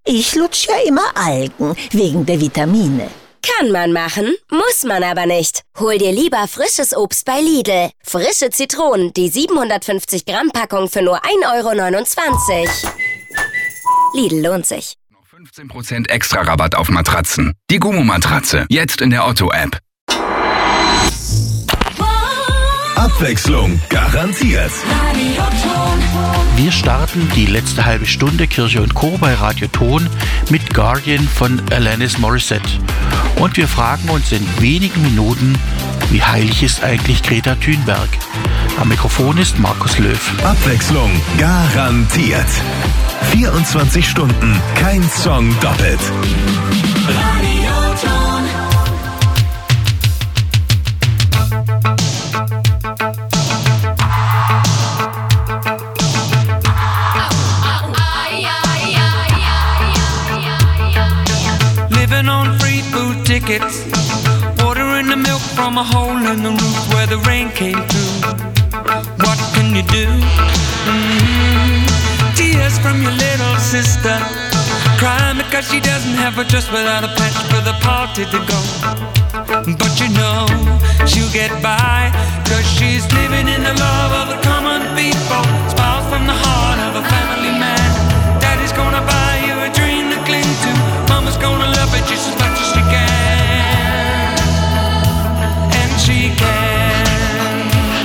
Ich lutsch ja immer Algen, wegen der Vitamine. Kann man machen, muss man aber nicht. Hol dir lieber frisches Obst bei Lidl. Frische Zitronen, die 750 Gramm Packung für nur 1,29 €. Lidl lohnt sich. 15% extra Rabatt auf Matratzen. Die Gummo-Matratze, jetzt in der Otto-App. Abwechslung garantiert. Wir starten die letzte halbe Stunde Kirche und Chor bei Radio Ton mit Guardian von Alanis Morissette. Und wir fragen uns in wenigen Minuten, wie heilig ist eigentlich Greta Thunberg? Am Mikrofon ist Markus Löw. Abwechslung garantiert. 24 Stunden, kein Song doppelt. Radio Ton. Living on free food tickets, water in the milk from a hole in the roof where the rain came through. What can you do? Tears from your little sister, crying because she doesn't have a dress without a patch for the party to go. But you know she'll get by, cause she's living in the love of the common people. Smiles from the heart of a family man. Daddy's gonna buy you a dream to cling to. Mama's gonna love it just as much as she can. And she can.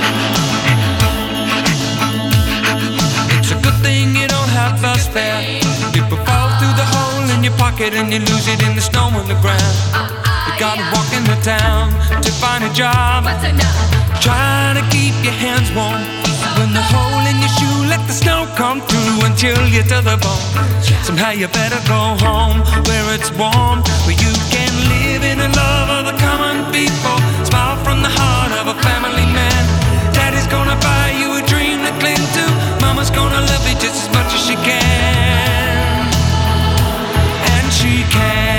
It's a good thing you don't have bus fare. People fall through the hole in your pocket and you lose it in the snow on the ground. You gotta walk into town to find a job. Trying to keep your hands warm. When the hole in your shoe, let the snow come through and chill you to the bone. Somehow you better go home where it's warm, where you can live in the love of the common people. Smile from the heart of a family man. Daddy's gonna buy you a dream to cling to. Mama's gonna love you just as much as she can. And she can.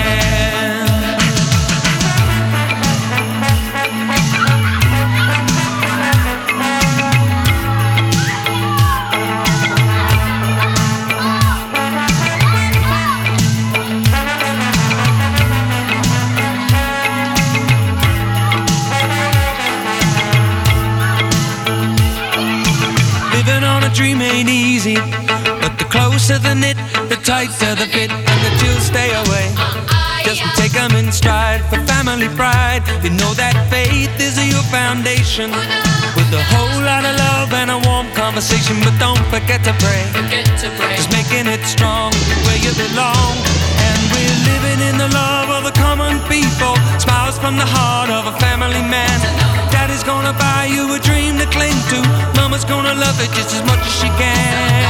Dream ain't easy, but the closer the knit, the tighter the fit, and the chills stay away. Just take them in stride for family pride. You know that faith is your foundation, with a whole lot of love and a warm conversation. But don't forget to pray, just making it strong where you belong. And we're living in the love of the common people. Smiles from the heart of a family man. Daddy's gonna buy you a dream to cling to. Mama's gonna love it just as much as she can.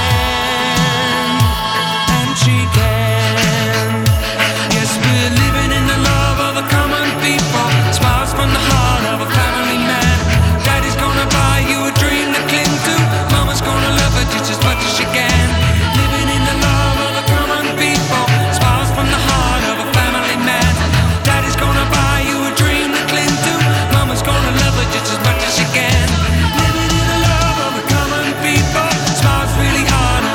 And she can. Yes, we're living in the love of the common people. Smiles from the heart of a family man. Daddy's gonna buy you a dream to cling to. Mama's gonna love it just as much as she can. Living in the love of the common people. Smiles from the heart of a family man. Daddy's gonna buy you a dream to cling to. Mama's gonna love it just as much as she can. Living in the love of the common people. Smiles really hard.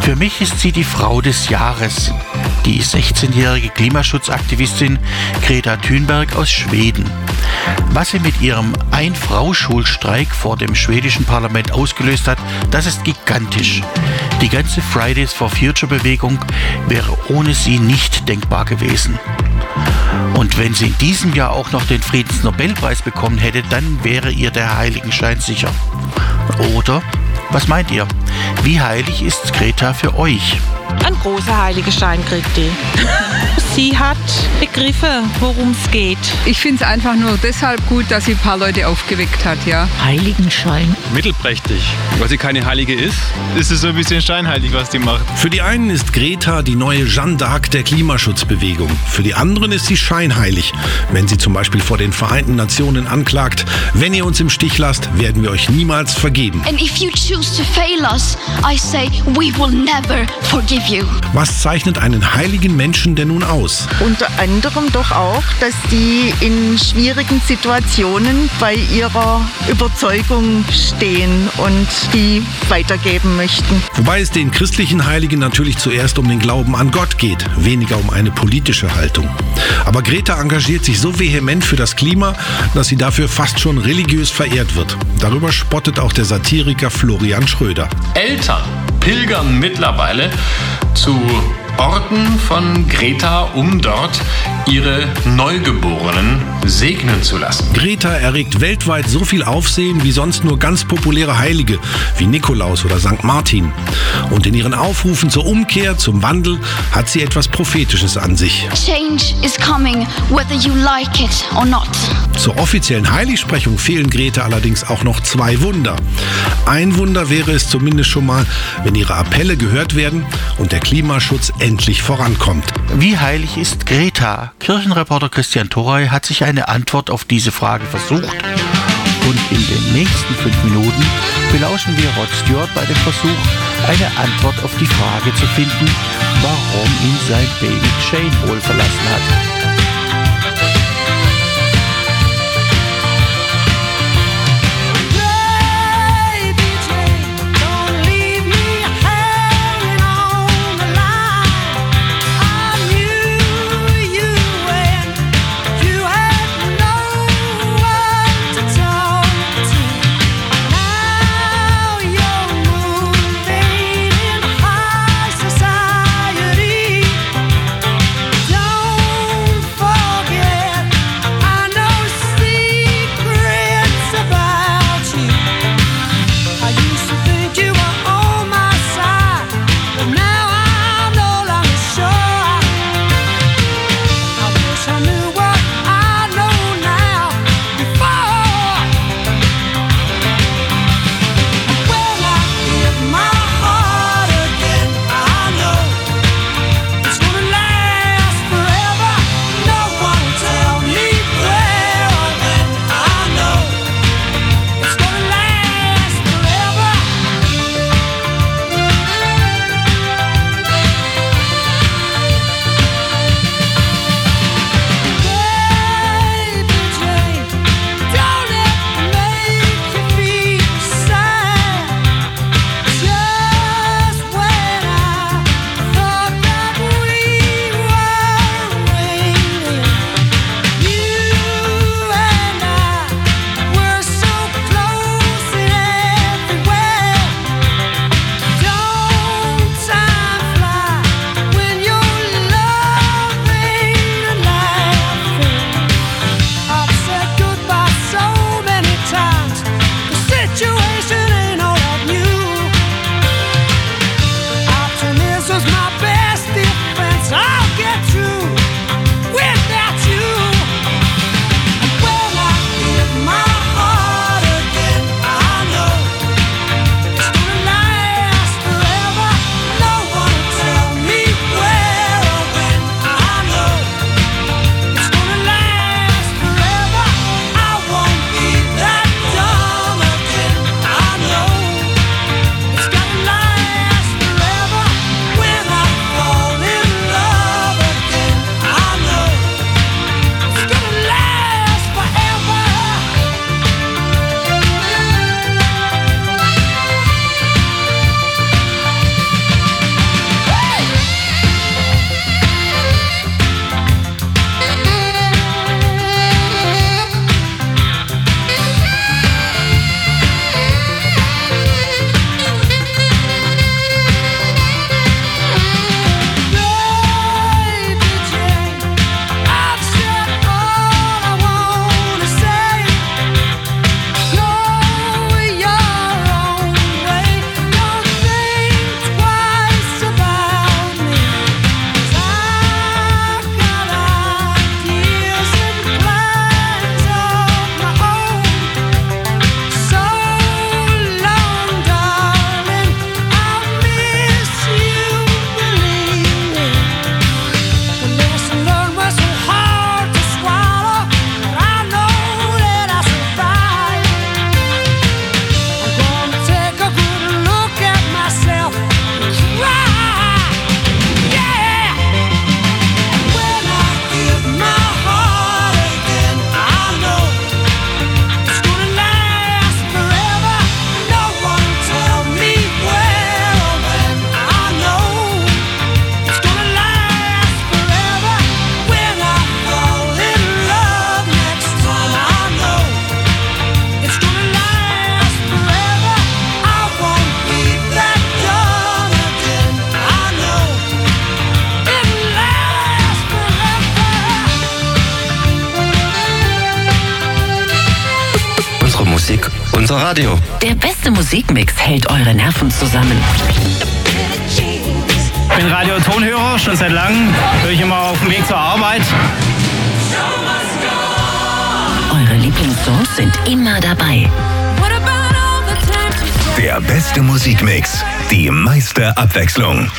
Für mich ist sie die Frau des Jahres, die 16-jährige Klimaschutzaktivistin Greta Thunberg aus Schweden. Was sie mit ihrem Ein-Frau-Schulstreik vor dem schwedischen Parlament ausgelöst hat, das ist gigantisch. Die ganze Fridays for Future-Bewegung wäre ohne sie nicht denkbar gewesen. Und wenn sie in diesem Jahr auch noch den Friedensnobelpreis bekommen hätte, dann wäre ihr der Heiligenschein sicher. Oder? Was meint ihr? Wie heilig ist Greta für euch? Ein großer Heiligenschein kriegt die. Sie hat begriffen, worum es geht. Ich finde es einfach nur deshalb gut, dass sie ein paar Leute aufgeweckt hat, ja. Heiligenschein. Mittelprächtig. Weil sie keine Heilige ist es so ein bisschen scheinheilig, was die macht. Für die einen ist Greta die neue Jeanne d'Arc der Klimaschutzbewegung. Für die anderen ist sie scheinheilig, wenn sie zum Beispiel vor den Vereinten Nationen anklagt: Wenn ihr uns im Stich lasst, werden wir euch niemals vergeben. And if you choose to fail us, I say we will never forgive you. Was zeichnet einen heiligen Menschen denn nun aus? Unter anderem doch auch, dass die in schwierigen Situationen bei ihrer Überzeugung stehen und die weitergeben möchten. Wobei es den christlichen Heiligen natürlich zuerst um den Glauben an Gott geht, weniger um eine politische Haltung. Aber Greta engagiert sich so vehement für das Klima, dass sie dafür fast schon religiös verehrt wird. Darüber spottet auch der Satiriker Florian Schröder. Eltern pilgern mittlerweile zu Orten von Greta, um dort ihre Neugeborenen segnen zu lassen. Greta erregt weltweit so viel Aufsehen wie sonst nur ganz populäre Heilige wie Nikolaus oder St. Martin. Und in ihren Aufrufen zur Umkehr, zum Wandel, hat sie etwas Prophetisches an sich. Change is coming, whether you like it or not. Zur offiziellen Heiligsprechung fehlen Greta allerdings auch noch 2 Wunder. Ein Wunder wäre es zumindest schon mal, wenn ihre Appelle gehört werden und der Klimaschutz endlich vorankommt. Wie heilig ist Greta? Kirchenreporter Christian Thoray hat sich eine Antwort auf diese Frage versucht. Und in den nächsten 5 Minuten belauschen wir Rod Stewart bei dem Versuch, eine Antwort auf die Frage zu finden, warum ihn sein Baby Jane wohl verlassen hat. Radio. Der beste Musikmix hält eure Nerven zusammen. Ich bin Radio-Tonhörer, schon seit langem. Höre ich immer auf dem Weg zur Arbeit. Eure Lieblingssongs sind immer dabei. Der beste Musikmix, die meiste Abwechslung.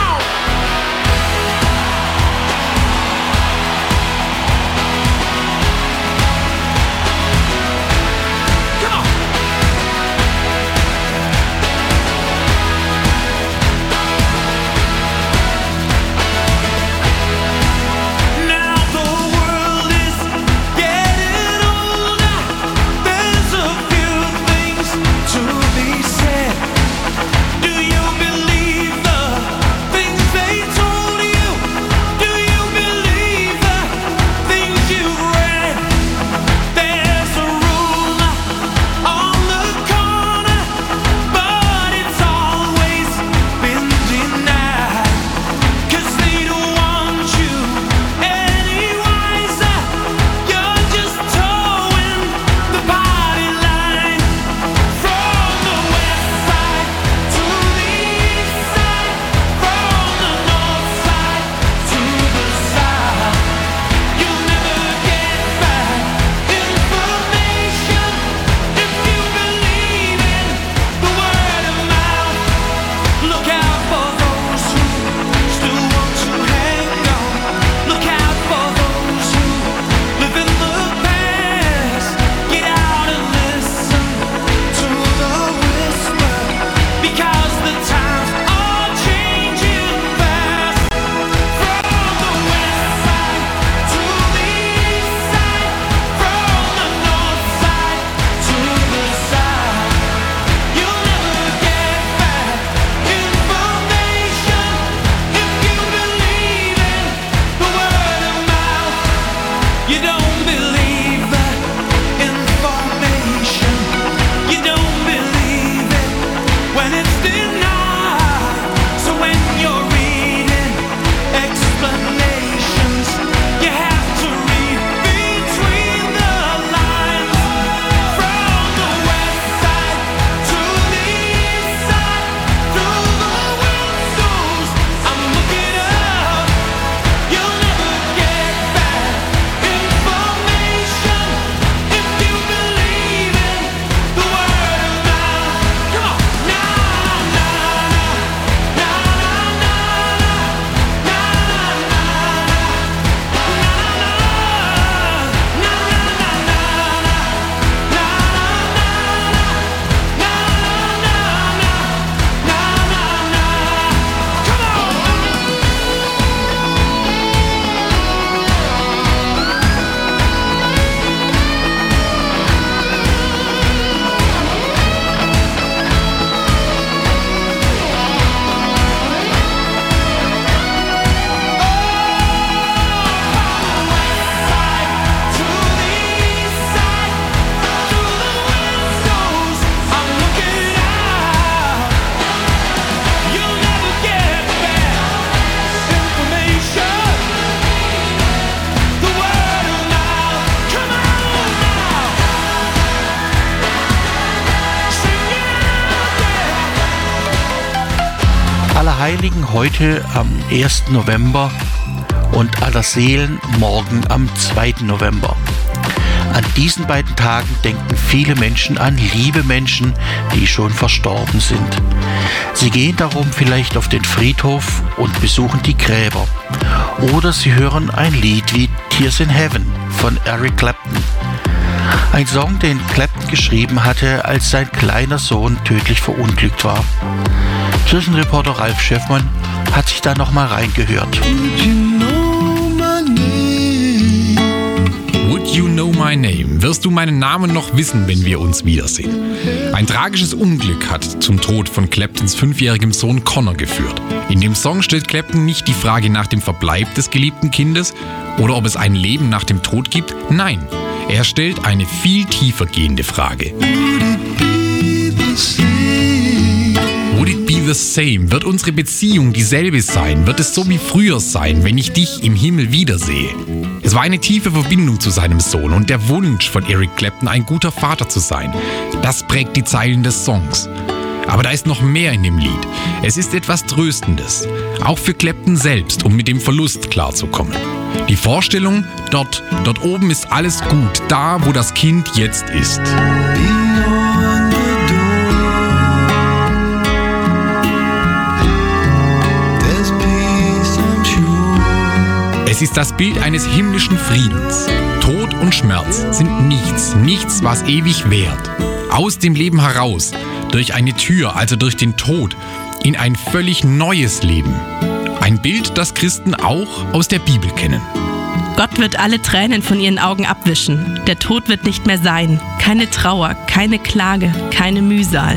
Allerheiligen heute am 1. November und Allerseelen morgen am 2. November. An diesen beiden Tagen denken viele Menschen an liebe Menschen, die schon verstorben sind. Sie gehen darum vielleicht auf den Friedhof und besuchen die Gräber. Oder sie hören ein Lied wie Tears in Heaven von Eric Clapton. Ein Song, den Clapton geschrieben hatte, als sein kleiner Sohn tödlich verunglückt war. Kirchenreporter Ralf Schäffmann hat sich da nochmal reingehört. Would you know my name? Wirst du meinen Namen noch wissen, wenn wir uns wiedersehen? Ein tragisches Unglück hat zum Tod von Claptons 5-jährigem Sohn Connor geführt. In dem Song stellt Clapton nicht die Frage nach dem Verbleib des geliebten Kindes oder ob es ein Leben nach dem Tod gibt. Nein, er stellt eine viel tiefer gehende Frage. Would it be the same? Wird unsere Beziehung dieselbe sein? Wird es so wie früher sein, wenn ich dich im Himmel wiedersehe? Es war eine tiefe Verbindung zu seinem Sohn und der Wunsch von Eric Clapton, ein guter Vater zu sein. Das prägt die Zeilen des Songs. Aber da ist noch mehr in dem Lied. Es ist etwas Tröstendes, auch für Clapton selbst, um mit dem Verlust klarzukommen. Die Vorstellung, dort oben ist alles gut, da wo das Kind jetzt ist. Es ist das Bild eines himmlischen Friedens. Tod und Schmerz sind nichts, was ewig währt. Aus dem Leben heraus, durch eine Tür, also durch den Tod, in ein völlig neues Leben. Ein Bild, das Christen auch aus der Bibel kennen. Gott wird alle Tränen von ihren Augen abwischen. Der Tod wird nicht mehr sein. Keine Trauer, keine Klage, keine Mühsal.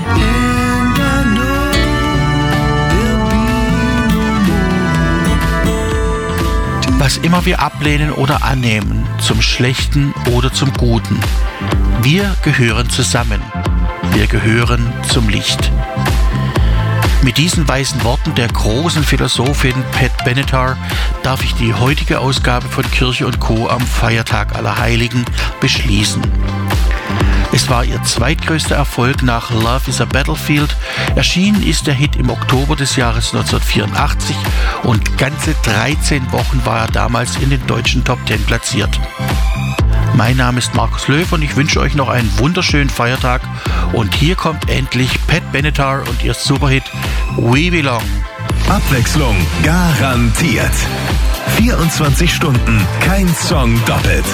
Was immer wir ablehnen oder annehmen, zum Schlechten oder zum Guten, wir gehören zusammen. Wir gehören zum Licht. Mit diesen weisen Worten der großen Philosophin Pat Benatar darf ich die heutige Ausgabe von Kirche & Co. am Feiertag Allerheiligen beschließen. Es war ihr zweitgrößter Erfolg nach Love is a Battlefield. Erschienen ist der Hit im Oktober des Jahres 1984 und ganze 13 Wochen war er damals in den deutschen Top 10 platziert. Mein Name ist Markus Löw und ich wünsche euch noch einen wunderschönen Feiertag. Und hier kommt endlich Pat Benatar und ihr Superhit We Belong. Abwechslung garantiert. 24 Stunden, kein Song doppelt.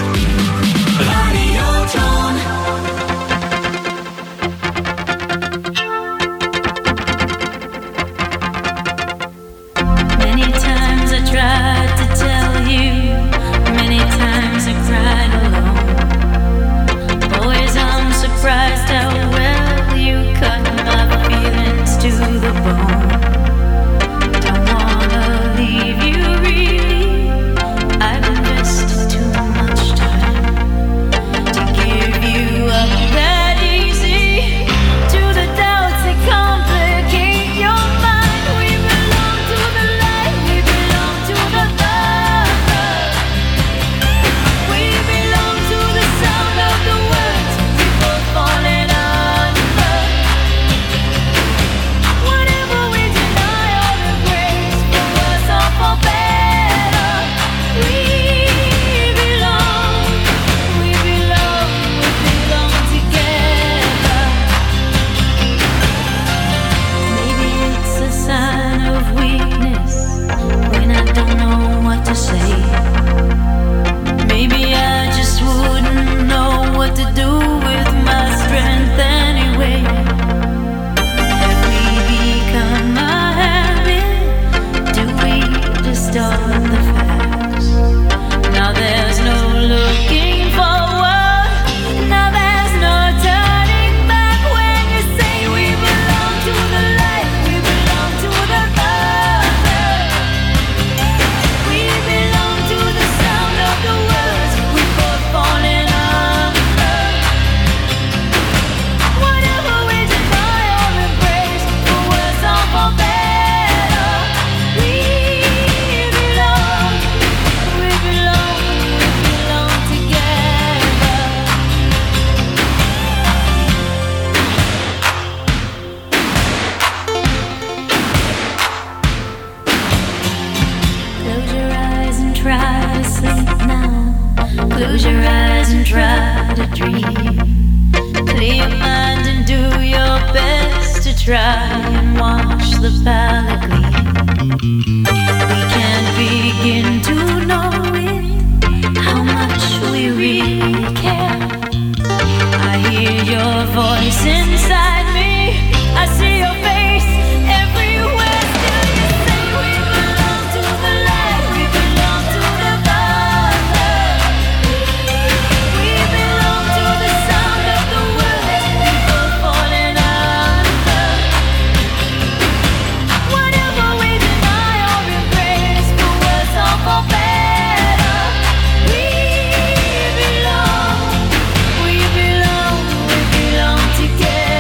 Many times I tried to tell you, many times I cried alone. Always I'm surprised how well you cut my feelings to the bone. Don't wanna leave you really, I've invested too much time to give you up that easy to the doubts that complicate your mind. We belong to the light, we belong to the love. We belong to the sound of the words we both falling under. Whatever we deny or embrace, for worse or for better, we belong together. Maybe it's a sign of weakness when I don't know what to say. Maybe I just wouldn't know what to do with my strength anyway. Have we become a habit? Do we distort the facts? Now there's no looking forward. Now there's no turning back when you say we belong to the light, we belong to the love. We belong to the sound of the words we both falling under. Whatever we deny or embrace, for worse or for better, we belong together. Close your eyes and try to sleep now. Close your eyes and try to dream. Clear your mind and do your best to try and watch the palette gleam. We can't begin to know it, how much we really care. I hear your voice inside me, I see your face everywhere. Still you say we belong to the light, we belong to the love. We belong to the sound of the words we both falling under. Whatever we deny or embrace, for worse or for better, we belong together.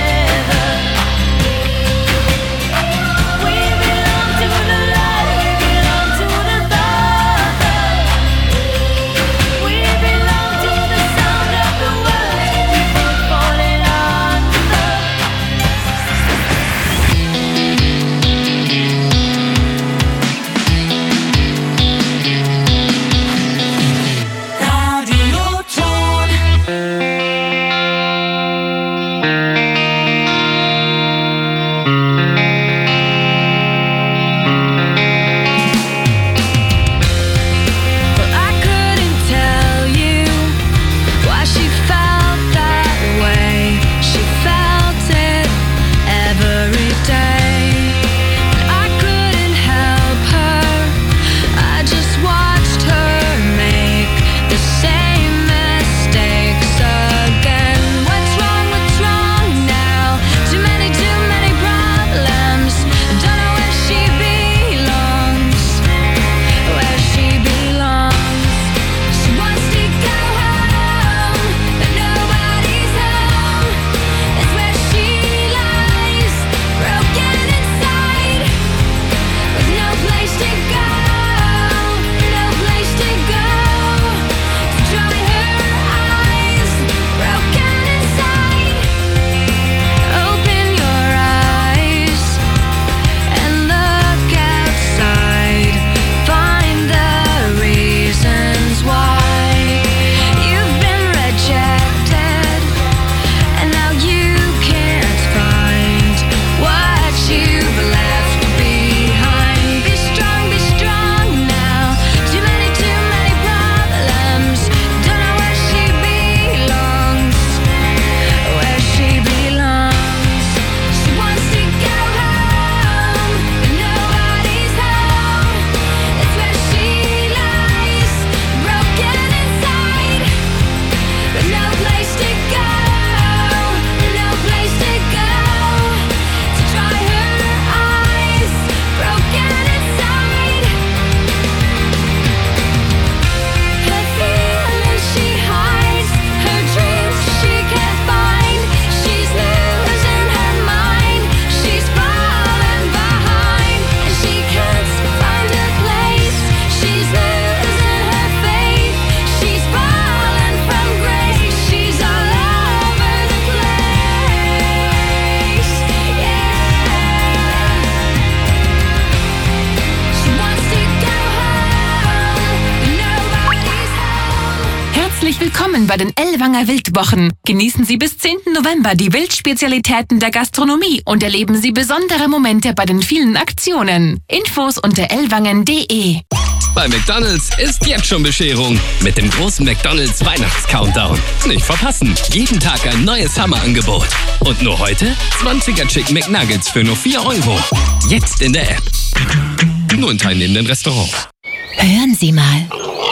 Herzlich willkommen bei den Ellwanger Wildwochen. Genießen Sie bis 10. November die Wildspezialitäten der Gastronomie und erleben Sie besondere Momente bei den vielen Aktionen. Infos unter ellwangen.de. Bei McDonald's ist jetzt schon Bescherung mit dem großen McDonald's Weihnachts-Countdown. Nicht verpassen, jeden Tag ein neues Hammerangebot. Und nur heute 20er Chicken McNuggets für nur 4 €. Jetzt in der App. Nur in teilnehmenden Restaurants. Hören Sie mal.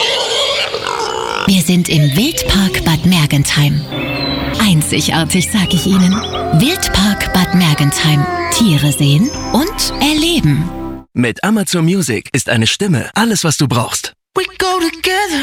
Wir sind im Wildpark Bad Mergentheim. Einzigartig, sag ich Ihnen. Wildpark Bad Mergentheim. Tiere sehen und erleben. Mit Amazon Music ist eine Stimme alles, was du brauchst. We go together,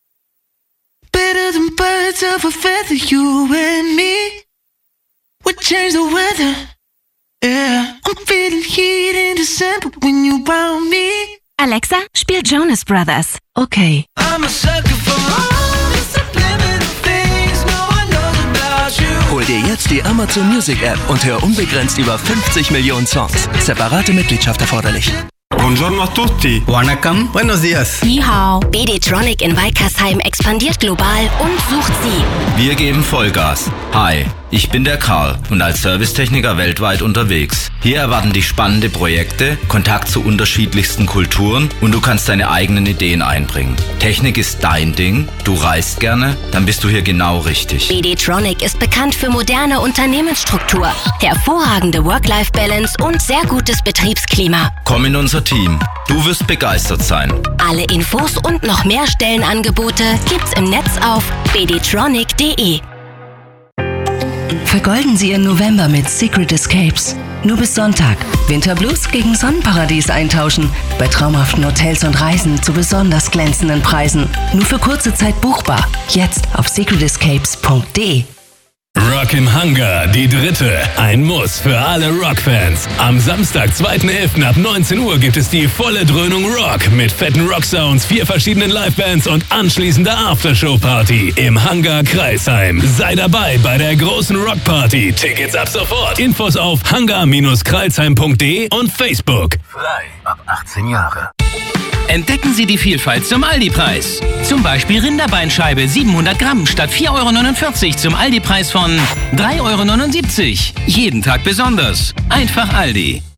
better than birds of a feather, you and me. We change the weather, yeah. I'm feeling heat in December when you found me. Alexa, spiel Jonas Brothers. Okay. I'm a sucker for all the subliminal things no one knows about you. Hol dir jetzt die Amazon Music App und hör unbegrenzt über 50 Millionen Songs. Separate Mitgliedschaft erforderlich. Buongiorno a tutti. Wanakam. Buenos dias. Ni hao. BD-Tronic in Weikersheim expandiert global und sucht Sie. Wir geben Vollgas. Hi, ich bin der Karl und als Servicetechniker weltweit unterwegs. Hier erwarten dich spannende Projekte, Kontakt zu unterschiedlichsten Kulturen und du kannst deine eigenen Ideen einbringen. Technik ist dein Ding, du reist gerne, dann bist du hier genau richtig. BD-Tronic ist bekannt für moderne Unternehmensstruktur, hervorragende Work-Life-Balance und sehr gutes Betriebsklima. Komm in unser Team. Du wirst begeistert sein. Alle Infos und noch mehr Stellenangebote gibt's im Netz auf bdtronic.de. Vergolden Sie Ihren November mit Secret Escapes. Nur bis Sonntag. Winterblues gegen Sonnenparadies eintauschen. Bei traumhaften Hotels und Reisen zu besonders glänzenden Preisen. Nur für kurze Zeit buchbar. Jetzt auf secretescapes.de. Rock im Hangar, die 3. Ein Muss für alle Rockfans. Am Samstag, 2.11. ab 19 Uhr gibt es die volle Dröhnung Rock mit fetten Rocksounds, 4 verschiedenen Livebands und anschließender Aftershow-Party im Hangar Kreisheim. Sei dabei bei der großen Rockparty. Tickets ab sofort. Infos auf hangar-kreisheim.de und Facebook. Frei ab 18 Jahre. Entdecken Sie die Vielfalt zum Aldi-Preis. Zum Beispiel Rinderbeinscheibe 700 Gramm statt 4,49 € zum Aldi-Preis von 3,79 €. Jeden Tag besonders. Einfach Aldi.